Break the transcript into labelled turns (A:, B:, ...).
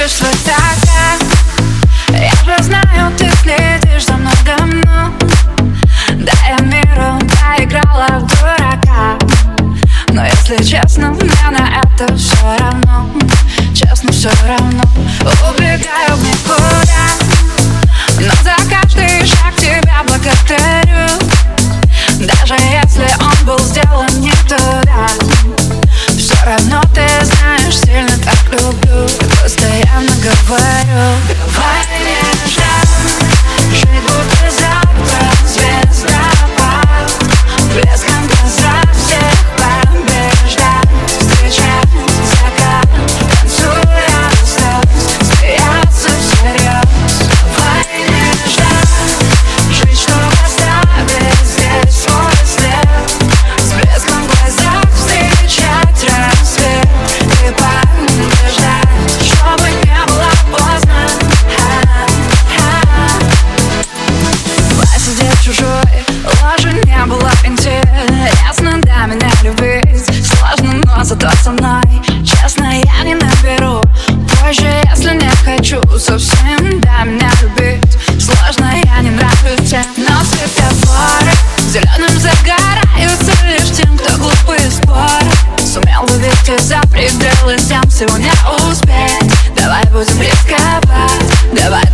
A: видишь свой закат. Я же знаю, ты следишь за мной давно. Да, я миру проиграла в дурака. Но если честно, мне на это все равно. Честно, все равно. Убегаю в никуда, но за каждый шаг тебя благодарю. Даже если он был сделан не туда, все равно ты знаешь, сильно так люблю. Постоянно говорю: давай нежно жить, будто завтра звездопад. Блеском глаза всех побеждать, встречать закат, танцуя осталось, смеяться всерьез. Давай нежно жить, чтобы оставить здесь свой след. С блеском в глазах встречать рассвет и побеждать, чтобы не было поздно. Посидеть чужой ложи не было интересно. До меня любить сложно, но зато со мной честно я не наберу. Позже, если не хочу совсем до меня любить сложно, я не нравлюсь тем. Но светофоры зеленым загораются лишь тем, кто глупые споры сумел вывести за пределы, тем сегодня успеть. Давай будем рисковать, давай